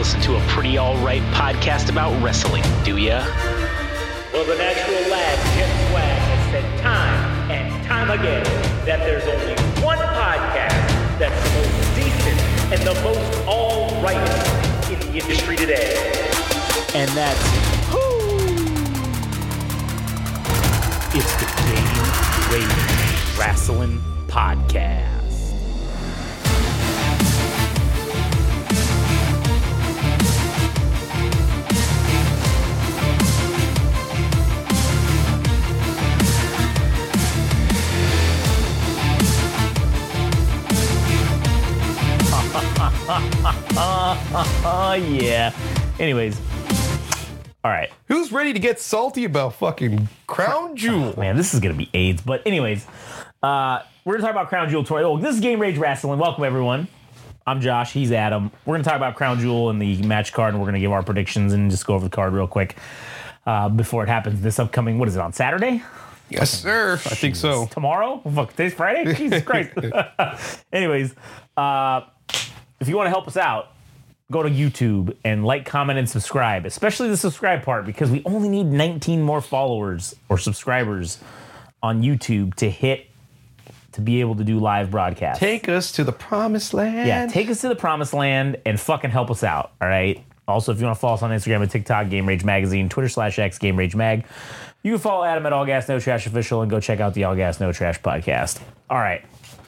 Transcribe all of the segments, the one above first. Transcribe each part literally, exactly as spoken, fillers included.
listen to a pretty alright podcast about wrestling, do ya? Well, the natural lad, Jet Swag, has said time and time again that there's only one podcast that's the most decent and the most alright in the industry today. And that's who? It's the Game Rage Wrestling Podcast. Oh, yeah. Anyways. All right. Who's ready to get salty about fucking Crown Jewel? Oh, man, this is going to be AIDS. But anyways, uh, we're going to talk about Crown Jewel. Oh, this is Game Rage Wrestling. Welcome, everyone. I'm Josh. He's Adam. We're going to talk about Crown Jewel and the match card, and we're going to give our predictions and just go over the card real quick uh, before it happens this upcoming, what is it, on Saturday? Yes, sir. I think so. Tomorrow? Oh, fuck, today's Friday? Jesus Christ. Anyways, uh, if you want to help us out, go to YouTube and like, comment, and subscribe, especially the subscribe part, because we only need nineteen more followers or subscribers on YouTube to hit, to be able to do live broadcasts. Take us to the promised land. Yeah, take us to the promised land and fucking help us out, all right? Also, if you want to follow us on Instagram and TikTok, Game Rage Magazine, Twitter slash X, Game Rage Mag. You can follow Adam at All Gas No Trash Official and go check out the All Gas No Trash podcast. All right.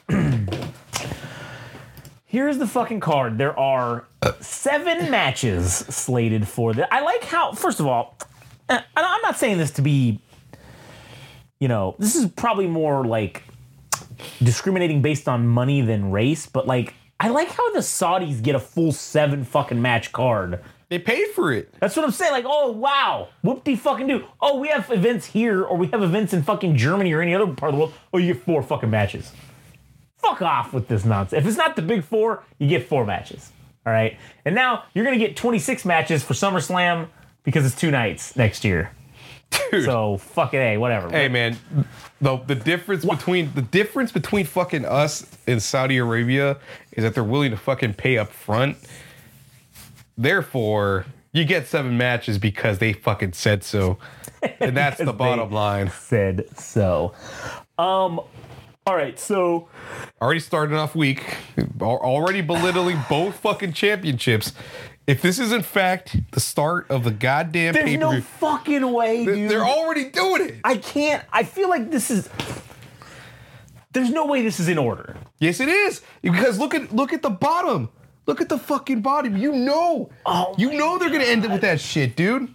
Here's the fucking card. There are seven matches slated for this. I like how, first of all, I'm not saying this to be, you know, this is probably more like discriminating based on money than race, but like, I like how the Saudis get a full seven fucking match card. They paid for it. That's what I'm saying. Like, oh, wow. Whoop-de-fucking-do. Oh, we have events here, or we have events in fucking Germany or any other part of the world. Oh, you get four fucking matches. Fuck off with this nonsense. If it's not the big four, you get four matches. All right? And now you're going to get twenty-six matches for SummerSlam because it's two nights next year. Dude. So, fucking A, whatever. Hey, man. The, the difference what? between the difference between fucking us and Saudi Arabia is that they're willing to fucking pay up front. Therefore, you get seven matches because they fucking said so. And that's the bottom line. Said so. Um, all right, so. Already started off weak. Already belittling both fucking championships. If this is in fact the start of the goddamn There's pay-per-view. no fucking way, dude. They're already doing it. I can't. I feel like this is. There's no way this is in order. Yes, it is. Because look at look at the bottom. Look at the fucking bottom. You know. Oh you know they're going to end it with that shit, dude.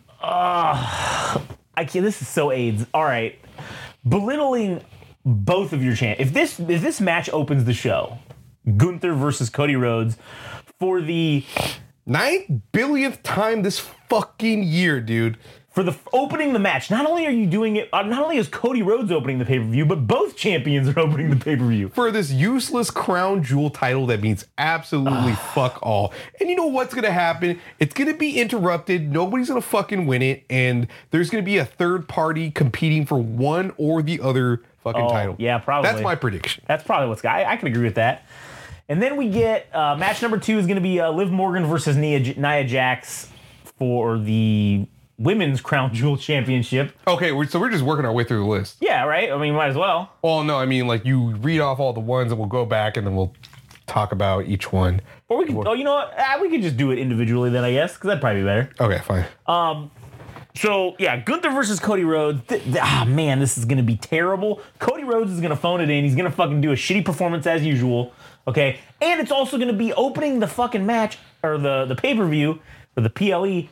Uh, I can't. This is so AIDS. All right. Belittling both of your champ. If this if this match opens the show, Gunther versus Cody Rhodes for the ninth billionth time this fucking year, dude. For the opening the match, not only are you doing it, uh, not only is Cody Rhodes opening the pay-per-view, but both champions are opening the pay-per-view. For this useless Crown Jewel title that means absolutely fuck all. And you know what's going to happen? It's going to be interrupted. Nobody's going to fucking win it. And there's going to be a third party competing for one or the other fucking oh, title. Yeah, probably. That's my prediction. That's probably what's going to I, I can agree with that. And then we get uh, match number two is going to be uh, Liv Morgan versus Nia, Nia Jax for the Women's Crown Jewel Championship. Okay, we're, so we're just working our way through the list. Yeah, right? I mean, might as well. Well, no, I mean, like, you read off all the ones and we'll go back and then we'll talk about each one. Or we could, oh, you know what? Ah, we could just do it individually then, I guess, because that'd probably be better. Okay, fine. Um, so, yeah, Gunther versus Cody Rhodes. Th- th- ah, man, this is going to be terrible. Cody Rhodes is going to phone it in. He's going to fucking do a shitty performance as usual, okay? And it's also going to be opening the fucking match, or the, the pay-per-view, or the P L E.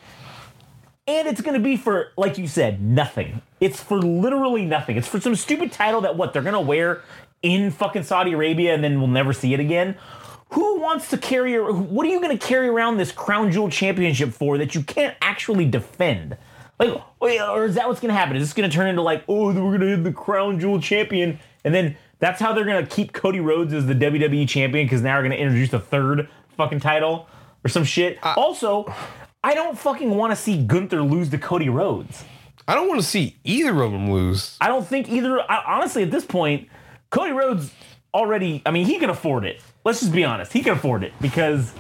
And it's going to be for, like you said, nothing. It's for literally nothing. It's for some stupid title that, what, they're going to wear in fucking Saudi Arabia and then we'll never see it again? Who wants to carry, what are you going to carry around this Crown Jewel Championship for that you can't actually defend? Like, or is that what's going to happen? Is this going to turn into like, oh, we're going to hit the Crown Jewel Champion, and then that's how they're going to keep Cody Rhodes as the W W E Champion because now we're going to introduce a third fucking title or some shit? Uh, also... I don't fucking want to see Gunther lose to Cody Rhodes. I don't want to see either of them lose. I don't think either. I, honestly, at this point, Cody Rhodes already, I mean, he can afford it. Let's just be honest. He can afford it because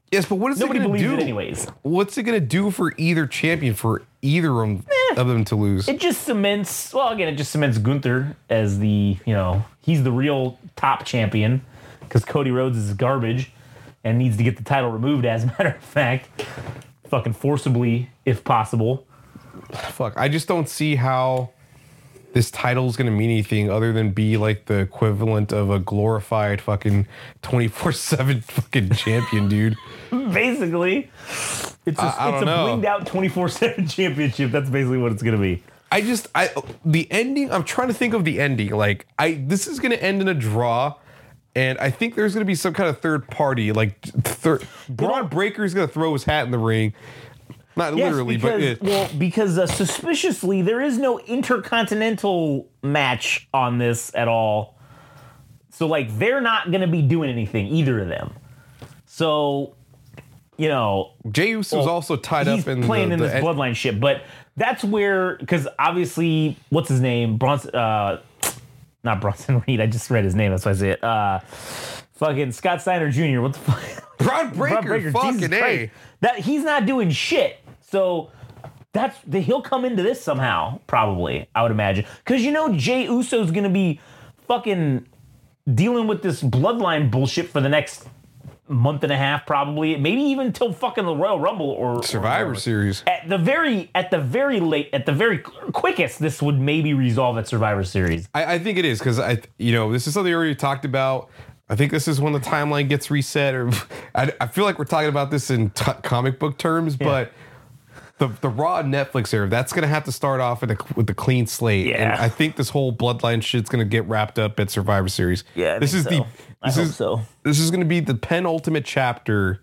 Yes, but what is Nobody it going to believes do? it anyways. What's it going to do for either champion for either of them, Eh. of them to lose? It just cements, well, again, it just cements Gunther as the, you know, he's the real top champion because Cody Rhodes is garbage and needs to get the title removed, as a matter of fact. Fucking forcibly, if possible. Fuck, I just don't see how this title is going to mean anything other than be like the equivalent of a glorified fucking twenty-four seven fucking champion, dude. Basically, it's a, I- I it's a don't know. blinged out twenty-four seven championship. That's basically what it's going to be. I just, I, the ending, I'm trying to think of the ending. Like, I, this is going to end in a draw. And I think there's going to be some kind of third party, like third. Braun Breaker's going to throw his hat in the ring, not Yes, literally, because, but it, well, because uh, suspiciously there is no intercontinental match on this at all. So like they're not going to be doing anything, either of them. So, you know, Jey Uso's well, also tied he's up in playing the, in the this bloodline shit. But that's where, because obviously, what's his name? Bronson. Uh, Not Bronson Reed. I just read his name. That's why I say it. Uh, fucking Scott Steiner Junior What the fuck? Braun Breaker, Braun Breaker, fucking Jesus A. Christ. That he's not doing shit. So that's the, he'll come into this somehow. Probably, I would imagine, because you know Jey Uso's gonna be fucking dealing with this bloodline bullshit for the next month and a half, probably, maybe even till fucking the Royal Rumble or Survivor or, Series. At the very, at the very late, at the very quickest, this would maybe resolve at Survivor Series. I, I think it is because I, you know, this is something we already talked about. I think this is when the timeline gets reset, or I, I feel like we're talking about this in t- comic book terms, Yeah. but the the Raw Netflix era, that's gonna have to start off with a with a clean slate. Yeah. And I think this whole bloodline shit's gonna get wrapped up at Survivor Series. Yeah, I this think is so. the I this hope is so. this is gonna be the penultimate chapter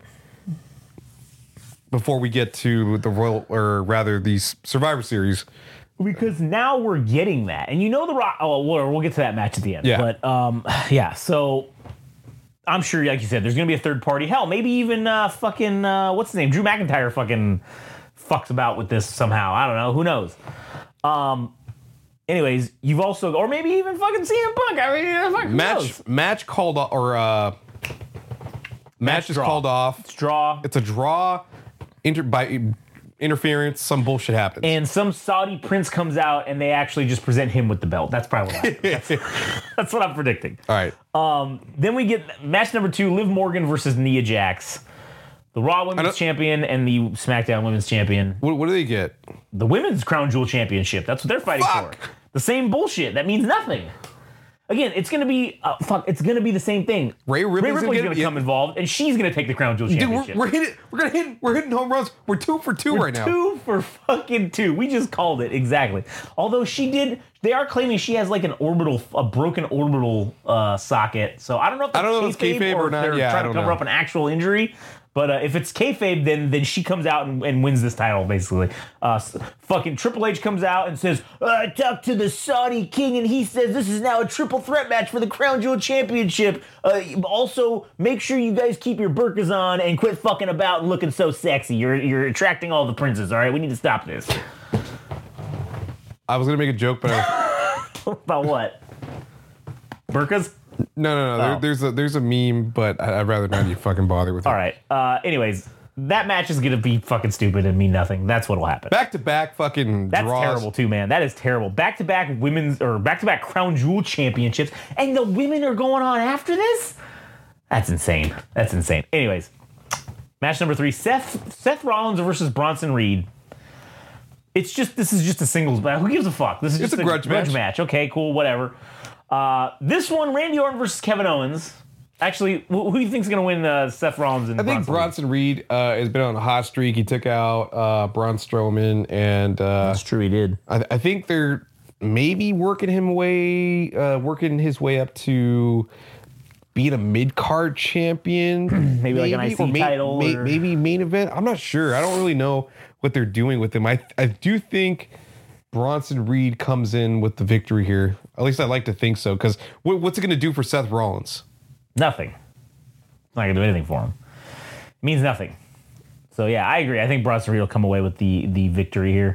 before we get to the Royal, or rather the Survivor Series. Because now we're getting that, and you know the Rock. Oh, we'll, we'll get to that match at the end. Yeah. But um, yeah. So I'm sure, like you said, there's gonna be a third party. Hell, maybe even uh, fucking uh, what's his name? Drew McIntyre fucking fucks about with this somehow. I don't know. Who knows? Um. Anyways, you've also, or maybe even fucking C M Punk. I mean, fuck, who Match knows? match called off, or uh, match is draw. called off. Draw. It's a draw inter- by interference. Some bullshit happens. And some Saudi prince comes out, and they actually just present him with the belt. That's probably what happens. That's, that's what I'm predicting. All right. Um, then we get match number two: Liv Morgan versus Nia Jax, the Raw Women's don't- Champion and the SmackDown Women's Champion. What, what do they get? The Women's Crown Jewel Championship. That's what they're fighting Fuck. for. The same bullshit. That means nothing. Again, it's gonna be uh, fuck. It's gonna be the same thing. Rhea Ripley's gonna Ripley's get- gonna, yeah. come involved, and she's gonna take the Crown Jewel Dude, Championship. we're, we're hitting. We're gonna hit. We're hitting home runs. We're two for 2 right now. Two for fucking two. We just called it exactly. Although she did, they are claiming she has like an orbital, a broken orbital uh, socket. So I don't know if that's I don't know if it's kayfabe or or if not. they're Yeah, I trying to don't cover know. up an actual injury. But uh, if it's kayfabe, then then she comes out and, and wins this title basically. Uh, s- fucking Triple H comes out and says, uh, "I talked to the Saudi king, and he says this is now a triple threat match for the Crown Jewel Championship. Uh, also, make sure you guys keep your burqas on and quit fucking about and looking so sexy. You're you're attracting all the princes. All right, we need to stop this." I was gonna make a joke, but I, About what? Burkas? no, no, no. There, Oh. there's a there's a meme, but I, I'd rather not you fucking bother with it. All right. Uh, anyways, that match is gonna be fucking stupid and mean nothing. That's what'll happen. Back to back fucking That's draws. terrible too, man. That is terrible. Back to back women's or back to back Crown Jewel championships, and the women are going on after this. That's insane. That's insane. Anyways, match number three: Seth Seth Rollins versus Bronson Reed. It's just this is just a singles match. Who gives a fuck? This is It's just a grudge match. match. Okay, cool, whatever. Uh, this one: Randy Orton versus Kevin Owens. Actually, wh- who do you think's gonna win? Uh, Seth Rollins and I think Bronson Reed? Bronson Reed uh, has been on a hot streak. He took out uh, Braun Strowman, and uh, That's true. He did. I, I think they're maybe working him way, uh, working his way up to being a mid card champion, Maybe like an I C or may- title may- or- maybe main event. I'm not sure. I don't really know what they're doing with him. I I do think Bronson Reed comes in with the victory here. At least I like to think so. Because what, what's it going to do for Seth Rollins? Nothing. It's not gonna do anything for him. It means nothing. So yeah, I agree. I think Bronson Reed will come away with the the victory here.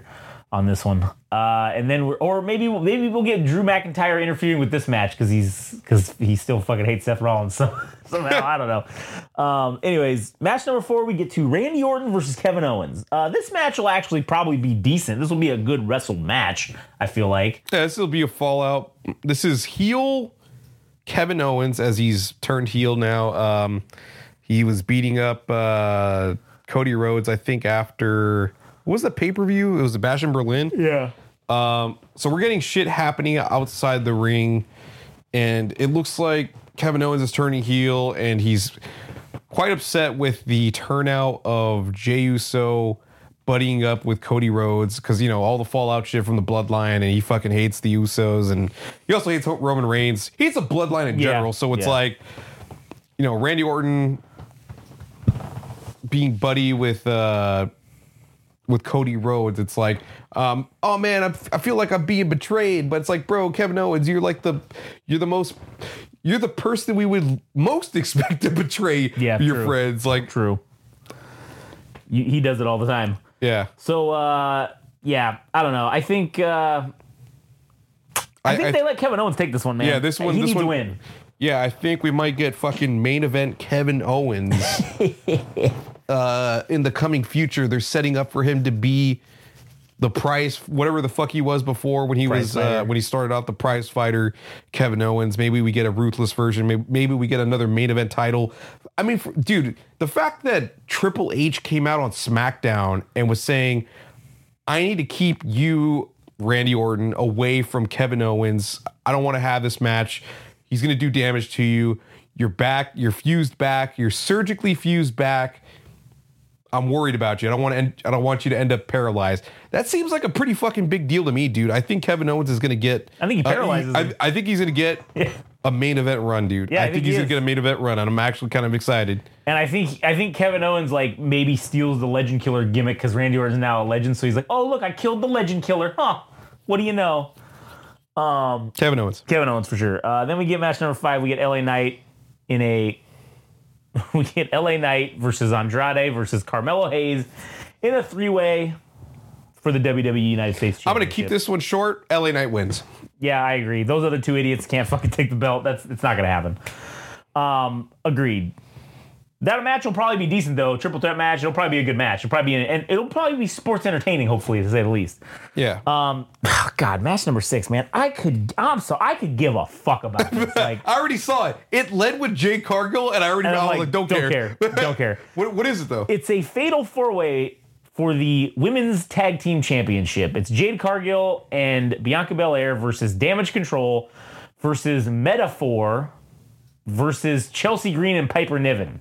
on this one. Uh, and then, we're, or maybe maybe we'll get Drew McIntyre interfering with this match because he's because he still fucking hates Seth Rollins. So somehow I don't know. Um, anyways, match number four, we get to Randy Orton versus Kevin Owens. Uh, this match will actually probably be decent. This will be a good wrestled match. I feel like. Yeah, this will be a fallout. This is heel Kevin Owens as he's turned heel now. Um, he was beating up uh, Cody Rhodes, I think, after. What was the pay-per-view? It was the Bash in Berlin. Yeah. Um, so we're getting shit happening outside the ring, and it looks like Kevin Owens is turning heel, and he's quite upset with the turnout of Jey Uso buddying up with Cody Rhodes because, you know, all the fallout shit from the bloodline, and he fucking hates the Usos, and he also hates Roman Reigns. He hates the bloodline in Yeah. general, so it's Yeah. like, you know, Randy Orton being buddy with uh, with Cody Rhodes. It's like, um, oh man, I, I feel like I'm being betrayed, but it's like, bro, Kevin Owens, you're like the, you're the most, you're the person we would most expect to betray Yeah, your true. friends. Like, True. You, he does it all the time. yeah, So, uh, yeah, I don't know. I think uh, I, I- think I- they let Kevin Owens take this one, man. Yeah, this one- He this needs one- to win. yeah. I think we might get fucking main event Kevin Owens uh, in the coming future. They're setting up for him to be the prize, whatever the fuck he was before when he Prize was uh, fighter. when he started out the prize fighter, Kevin Owens. Maybe we get a ruthless version. Maybe, maybe we get another main event title. I mean, for, dude, the fact that Triple H came out on SmackDown and was saying, "I need to keep you, Randy Orton, away from Kevin Owens. I don't want to have this match. He's going to do damage to you. You're back. You're fused back. You're surgically fused back. I'm worried about you. I don't want to. End, I don't want you to end up paralyzed." That seems like a pretty fucking big deal to me, dude. I think Kevin Owens is going to get. I think he paralyzes Uh, him. I, I think he's going to get a main event run, dude. Yeah, I I, think think he he's going is. to get a main event run, and I'm actually kind of excited. And I think I think Kevin Owens like maybe steals the Legend Killer gimmick because Randy Orton is now a legend. So he's like, oh look, I killed the Legend Killer. Huh? What do you know? Um, Kevin Owens. Kevin Owens for sure. Uh, then we get match number five. We get L A Knight in a. We get L A Knight versus Andrade versus Carmelo Hayes in a three-way for the W W E United States Championship. I'm going to keep this one short. L A Knight wins. Yeah, I agree. Those other two idiots can't fucking take the belt. That's it's not gonna happen. Um, agreed. That match will probably be decent though. Triple threat match. It'll probably be a good match. It'll probably be an, and it'll probably be sports entertaining. Hopefully, to say the least. Yeah. Um, God, match number six, man. I could. I'm so I could give a fuck about this. Like, I already saw it. It led with Jay Cargill, and I already And know. I'm Like, like, don't, don't care. care. Don't care. what, what is it though? it's a fatal four-way for the women's tag team championship. It's Jade Cargill and Bianca Belair versus Damage Control versus Metaphor versus Chelsea Green and Piper Niven.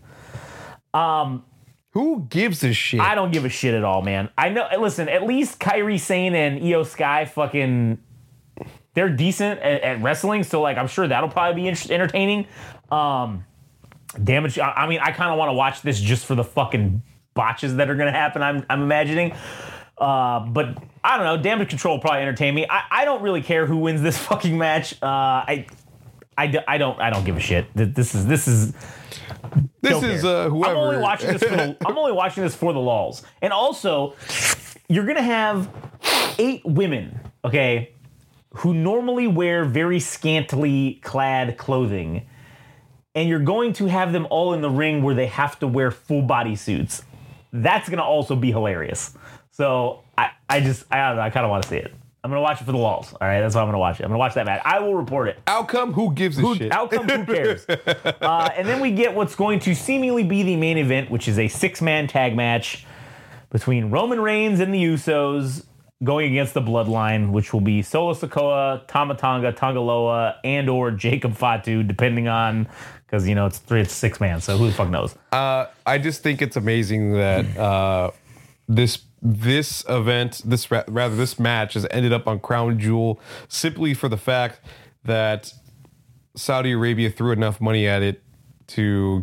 Who gives a shit? I don't give a shit at all, man. I know. Listen, at least Kairi Sane and Io Sky fucking, they're decent at, at wrestling. So like, I'm sure that'll probably be inter- entertaining. Um, Damage. I, I mean, I kind of want to watch this just for the fucking botches that are going to happen. I'm, I'm imagining. Uh, but I don't know. Damage Control will probably entertain me. I, I don't really care who wins this fucking match. Uh, I, I, d- I don't I don't give a shit. Th- This is this is. this Don't is care. uh, whoever. I'm only watching this for the I'm only watching this for the lulz. And also, you're gonna have eight women, okay, who normally wear very scantily clad clothing, and you're going to have them all in the ring where they have to wear full body suits. That's gonna also be hilarious. So I, I just I don't know, I kind of want to see it. I'm gonna watch it for the lulz. All right, that's why I'm gonna watch it. I'm gonna watch that match. I will report it. Outcome? Who gives a Who, shit? outcome, who cares? uh, and then we get what's going to seemingly be the main event, which is a six-man tag match between Roman Reigns and the Usos going against the Bloodline, which will be Solo Sikoa, Tama Tonga, Tongaloa, and or Jacob Fatu, depending on, because, you know, it's three, it's six man, so who the fuck knows? Uh, I just think it's amazing that uh, this this event, this ra- rather this match, has ended up on Crown Jewel simply for the fact that Saudi Arabia threw enough money at it to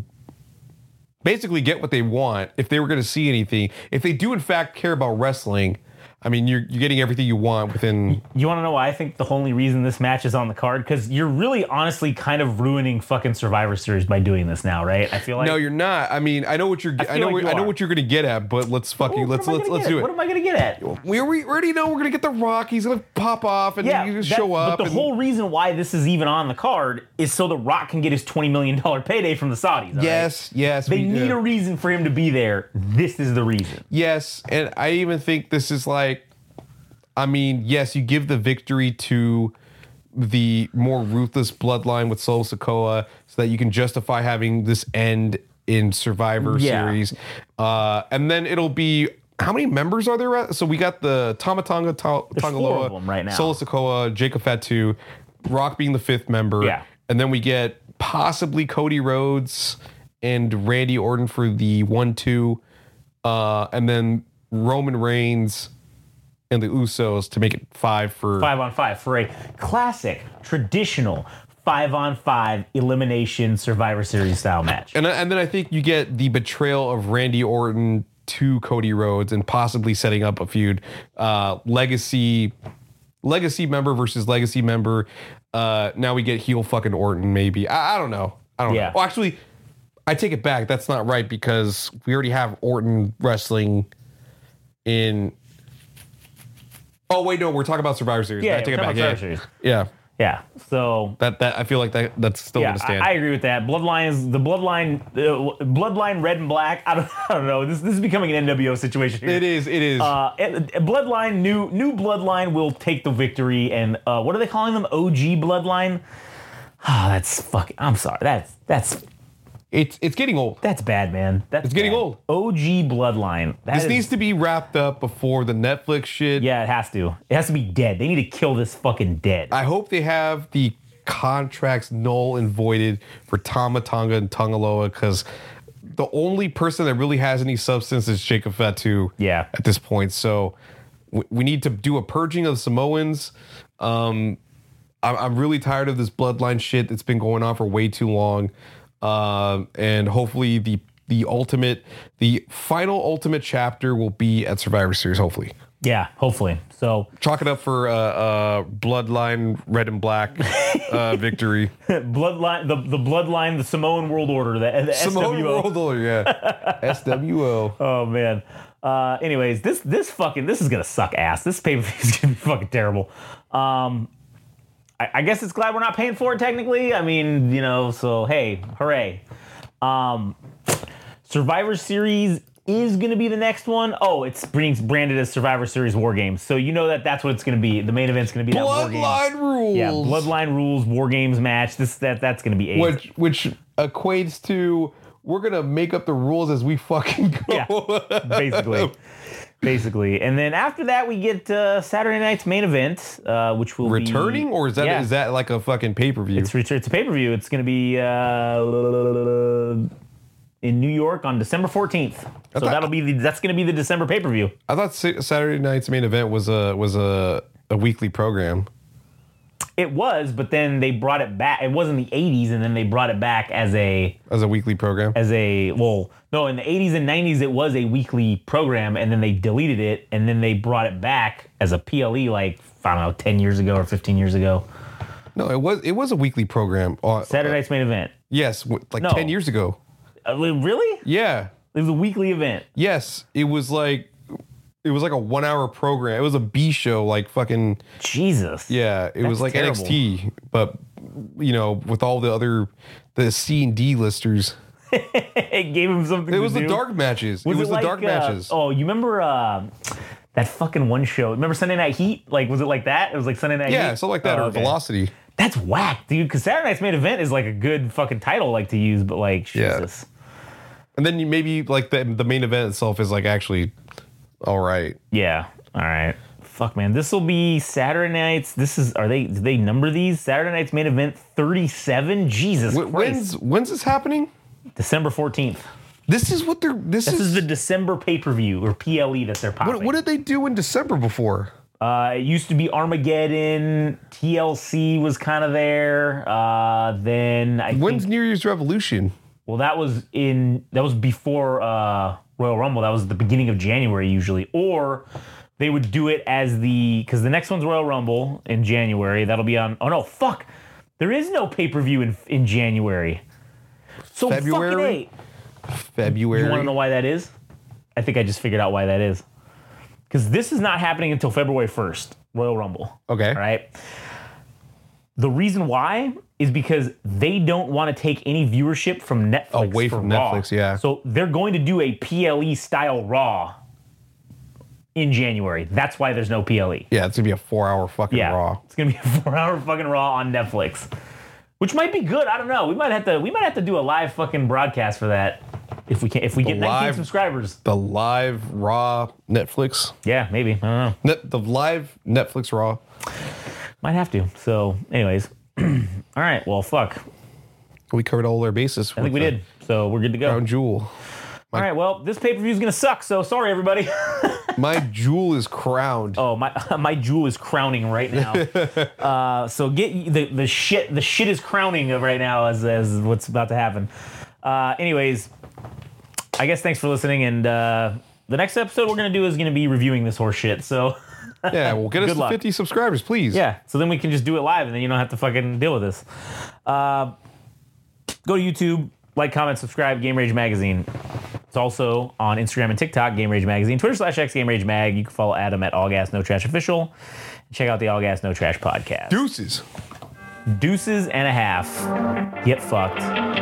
basically get what they want. If they were going to see anything, if they do in fact care about wrestling, I mean, you're you're getting everything you want within. You want to know why I think the only reason this match is on the card? Because you're really, honestly, kind of ruining fucking Survivor Series by doing this now, right? I feel like No, you're not. I mean, I know what you're. I, I know. like what, you I know are. what you're gonna get at, but let's fucking Well, what let's am I let's gonna let's get do at? it. What am I gonna get at? We, we already know we're gonna get the Rock. He's gonna pop off and Yeah, you just that- show up. But the and, whole reason why this is even on the card is so the Rock can get his twenty million dollars payday from the Saudis. all right? yes, yes, They we need do. a reason for him to be there. This is the reason. Yes, and I even think this is like, I mean, yes, you give the victory to the more ruthless bloodline with Solo Sikoa so that you can justify having this end in Survivor Yeah. Series. Uh, and then it'll be, how many members are there? So we got the Tama Tonga, Ta- There's Tongaloa, four of them right now. Solo Sikoa, Jacob Fatu, Rock being the fifth member. Yeah. And then we get possibly Cody Rhodes and Randy Orton for the one two. Uh, and then Roman Reigns and the Usos to make it five for Five on five for a classic, traditional five on five elimination Survivor Series style match. and and then I think you get the betrayal of Randy Orton to Cody Rhodes and possibly setting up a feud. Uh, legacy legacy member versus legacy member. Uh, now we get heel fucking Orton maybe. I, I don't know. I don't Yeah. know. Well, actually, I take it back. That's not right because we already have Orton wrestling in. Oh wait, no, we're talking about Survivor Series. Yeah, I take we're it back. talking Yeah. about Survivor Series. yeah, Yeah. So that that I feel like that that's still yeah, gonna stand. I, I agree with that. Bloodline is the bloodline. Uh, bloodline red and black. I don't. I don't know. This this is becoming an N W O situation here. it is. It is. Uh, and- and Bloodline, new new Bloodline will take the victory, and uh, what are they calling them? O G Bloodline. Ah, that's fucking. I'm sorry. That's that's it's it's getting old. that's bad, man. That's It's getting bad. old. O G Bloodline. That This is- needs to be wrapped up before the Netflix shit. Yeah, it has to. It has to be dead. They need to kill this fucking dead. I hope they have the contracts null and voided for Tama Tonga and Tongaloa because the only person that really has any substance is Jacob Fatu. Yeah. At this point, so we, we need to do a purging of Samoans. Um, I'm, I'm really tired of this bloodline shit that's been going on for way too long, um, and hopefully the the ultimate, the final ultimate chapter will be at Survivor Series. Hopefully. yeah, hopefully. So Chalk it up for uh, uh, Bloodline Red and Black uh, victory. Bloodline, the the Bloodline, the Samoan World Order, the, the Samoan S W O. World Order, yeah. S W O. Oh man. Uh, anyways, this this fucking this is gonna suck ass. This pay per view is gonna be fucking terrible. Um, I, I guess it's glad we're not paying for it technically. I mean, you know, so hey, hooray. Um, Survivor Series is gonna be the next one. Oh, it's being branded as Survivor Series War Games, so you know that that's what it's gonna be. The main event's gonna be that War Games. Bloodline rules. Yeah, Bloodline rules, War Games match. This that that's gonna be eight. Which which equates to we're gonna make up the rules as we fucking go. Yeah, basically. Basically. And then after that, we get uh, Saturday night's main event, uh, which will Returning, be... or is that Yeah. is that like a fucking pay per view? It's, ret- it's a pay-per-view. It's going to be uh, in New York on December fourteenth. So thought- that'll be the, that's going to be the December pay-per-view. I thought Sa- Saturday night's main event was a was a a weekly program. It was, but then they brought it back. It was in the eighties, and then they brought it back as a As a weekly program. as a well, no, in the eighties and nineties it was a weekly program, and then they deleted it, and then they brought it back as a P L E like I don't know, ten years ago or fifteen years ago. No, it was it was a weekly program. Uh, Saturday night's main event. yes, w- like No. ten years ago. Uh, really? Yeah. It was a weekly event. Yes, it was like it was like a one hour program. It was a B show, like fucking Jesus. yeah. It was That's like terrible. N X T, but you know, with all the other the C and D listers. It gave him something It to was the do. dark matches. Was it was like, the dark uh, matches. Oh, you remember uh, that fucking one show? Remember Sunday Night Heat? Like, was it like that? It was like Sunday Night Heat? yeah, something like that, Oh, or okay. Velocity. That's whack, dude. Because Saturday Night's main event is like a good fucking title like to use, but like, Yeah. Jesus. And then you maybe like the the main event itself is like actually all right. Yeah. All right. Fuck, man. This will be Saturday nights. This is, are they, do they number these? Saturday night's main event thirty-seven? Jesus Wh- Christ. When's when's this happening? December fourteenth. This is what they're. This, This is, is the December pay-per-view or P L E that they're popping. what, what did they do in December before? Uh, it used to be Armageddon. T L C was kind of there. Uh, then I When's think, New Year's Revolution? well, that was in that was before uh, Royal Rumble. That was the beginning of January usually, or they would do it as the, because the next one's Royal Rumble in January. That'll be on, oh no, fuck. There is no pay-per-view in in January. So February? fucking A. February. You want to know why that is? I think I just figured out why that is. Because this is not happening until February first, Royal Rumble. Okay. All right. The reason why is because they don't want to take any viewership from Netflix. Away for from Raw. Netflix, yeah. So they're going to do a P L E style Raw in January. That's why there's no P L E. Yeah, it's gonna be a four-hour fucking Yeah, Raw. it's gonna be a four-hour fucking Raw on Netflix, which might be good. I don't know. We might have to. We might have to do a live fucking broadcast for that if we can. If we get nineteen live- subscribers. The live Raw Netflix. Yeah, maybe. I don't know. Net, the live Netflix Raw. Might have to. So, anyways, all right. Well, fuck. We covered all our bases. I think we did. So we're good to go. Crown Jewel. All right. Well, this pay per view is gonna suck. So sorry, everybody. My jewel is crowned. Oh, my my jewel is crowning right now. uh, so get the the shit. The shit is crowning right now as as what's about to happen. Uh, anyways, I guess thanks for listening. And uh, the next episode we're gonna do is gonna be reviewing this horse shit. So. Yeah, well, get us Good to luck. fifty subscribers, please. Yeah, so then we can just do it live, and then you don't have to fucking deal with this. Uh, go to YouTube, like, comment, subscribe, Game Rage Magazine. It's also on Instagram and TikTok, Game Rage Magazine, Twitter slash X Game Rage Mag. You can follow Adam at All Gas No Trash Official. And check out the All Gas No Trash podcast. Deuces. Deuces and a half. Get fucked.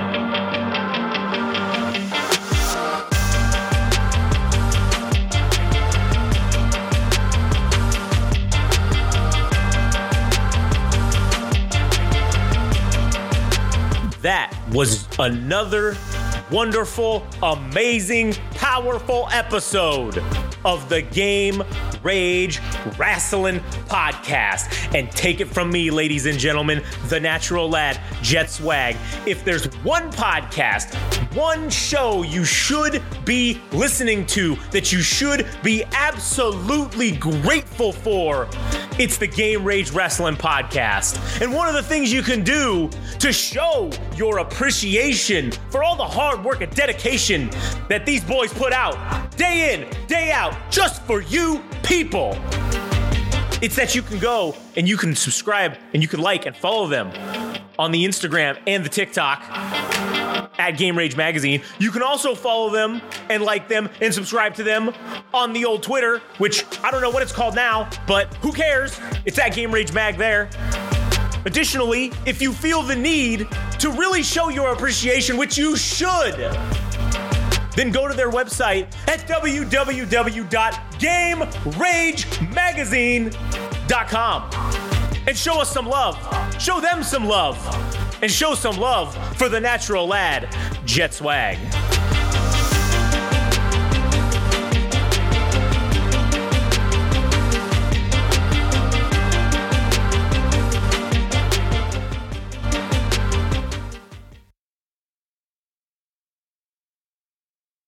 That was another wonderful, amazing, powerful episode of the Game Rage Wrestling Podcast. And take it from me, ladies and gentlemen, the natural lad, Jet Swag. If there's one podcast, one show you should be listening to, that you should be absolutely grateful for, it's the Game Rage Wrestling Podcast. And one of the things you can do to show your appreciation for all the hard work and dedication that these boys put out day in, day out, just for you people, it's that you can go and you can subscribe and you can like and follow them on the Instagram and the TikTok at Game Rage Magazine. You can also follow them and like them and subscribe to them on the old Twitter, which I don't know what it's called now, but who cares? It's at Game Rage Mag there. Additionally, if you feel the need to really show your appreciation, which you should, then go to their website at w w w dot game rage magazine dot com and show us some love. Show them some love. And show some love for the natural lad, Jet Swag.